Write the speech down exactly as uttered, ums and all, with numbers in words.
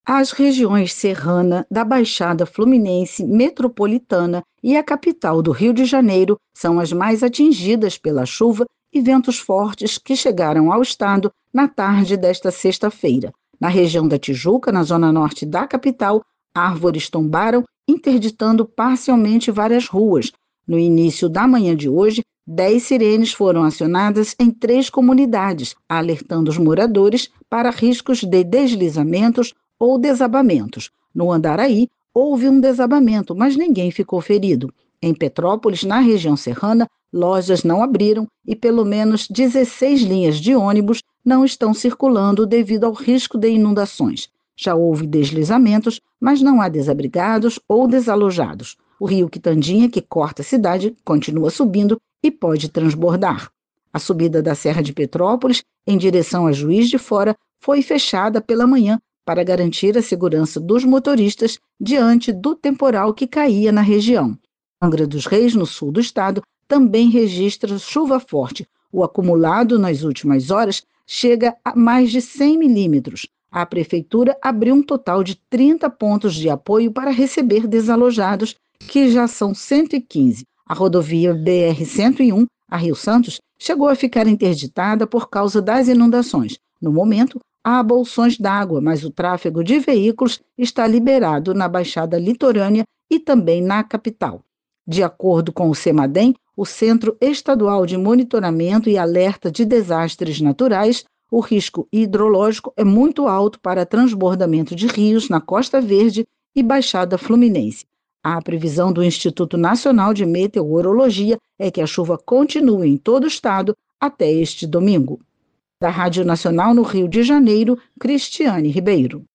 As regiões serrana, da Baixada Fluminense, Metropolitana e a capital do Rio de Janeiro são as mais atingidas pela chuva e ventos fortes que chegaram ao estado na tarde desta sexta-feira. Na região da Tijuca, na zona norte da capital, árvores tombaram, interditando parcialmente várias ruas. No início da manhã de hoje, dez sirenes foram acionadas em três comunidades, alertando os moradores para riscos de deslizamentos ou desabamentos. No Andaraí, houve um desabamento, mas ninguém ficou ferido. Em Petrópolis, na região serrana, lojas não abriram e pelo menos dezesseis linhas de ônibus não estão circulando devido ao risco de inundações. Já houve deslizamentos, mas não há desabrigados ou desalojados. O rio Quitandinha, que corta a cidade, continua subindo e pode transbordar. A subida da Serra de Petrópolis, em direção a Juiz de Fora, foi fechada pela manhã para garantir a segurança dos motoristas diante do temporal que caía na região. Angra dos Reis, no sul do estado, também registra chuva forte. O acumulado nas últimas horas chega a mais de cem milímetros. A prefeitura abriu um total de trinta pontos de apoio para receber desalojados, que já são cento e quinze. A rodovia B R cento e um, a Rio Santos, chegou a ficar interditada por causa das inundações. No momento, há bolsões d'água, mas o tráfego de veículos está liberado na Baixada Litorânea e também na capital. De acordo com o CEMADEM, o Centro Estadual de Monitoramento e Alerta de Desastres Naturais, o risco hidrológico é muito alto para transbordamento de rios na Costa Verde e Baixada Fluminense. A previsão do Instituto Nacional de Meteorologia é que a chuva continue em todo o estado até este domingo. Da Rádio Nacional no Rio de Janeiro, Cristiane Ribeiro.